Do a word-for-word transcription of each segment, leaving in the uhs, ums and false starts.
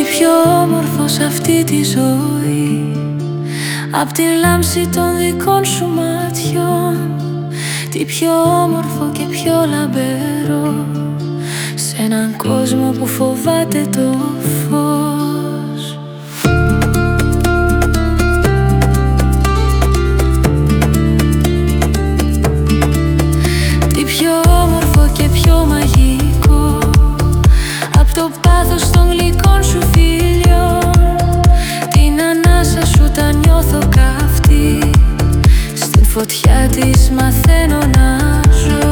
πιο όμορφο σ' αυτή τη ζωή, απ' τη λάμψη των δικών σου ματιών. Τι πιο όμορφο και πιο λαμπερό, σε έναν κόσμο που φοβάται το φως. Τι πιο όμορφο και πιο μαγικό, απ' το πάθος των γλυκών σου φιλιών. Την ανάσα σου τα νιώθω καυτή, στην φωτιά της μαθαίνω να ζω.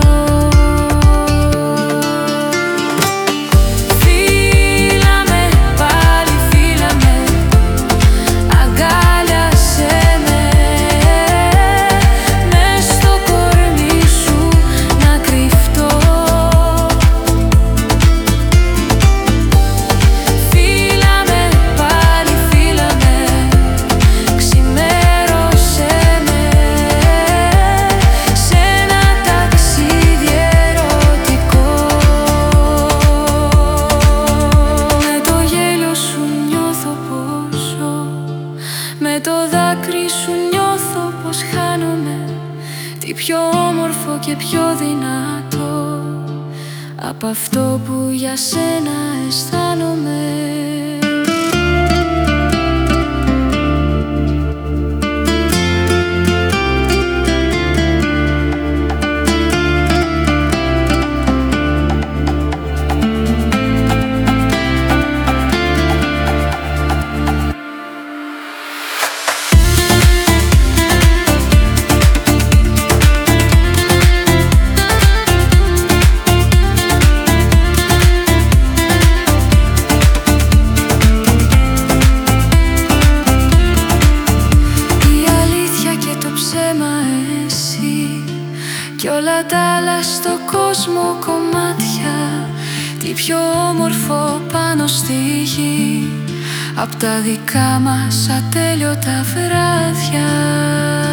Με το δάκρυ σου νιώθω πως χάνομαι. Τι πιο όμορφο και πιο δυνατό, απ' αυτό που για σένα αισθάνομαι. Κι όλα τα άλλα στο κόσμο κομμάτια. Τι πιο όμορφο πάνω στη γη, απ' τα δικά μας ατέλειωτα βράδια.